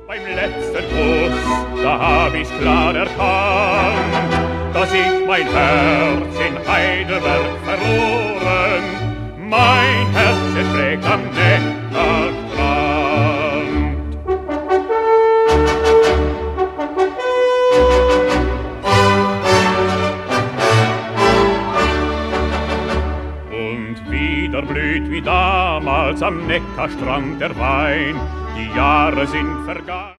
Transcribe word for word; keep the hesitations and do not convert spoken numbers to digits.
Beim letzten Kuss, da hab ich's klar erkannt, dass ich mein Herz in Heidelberg verloren. Mein Herz, es schlägt am Neckarstrand. Und wieder blüht wie damals am Neckarstrand der Wein. Die Jahre sind vergangen.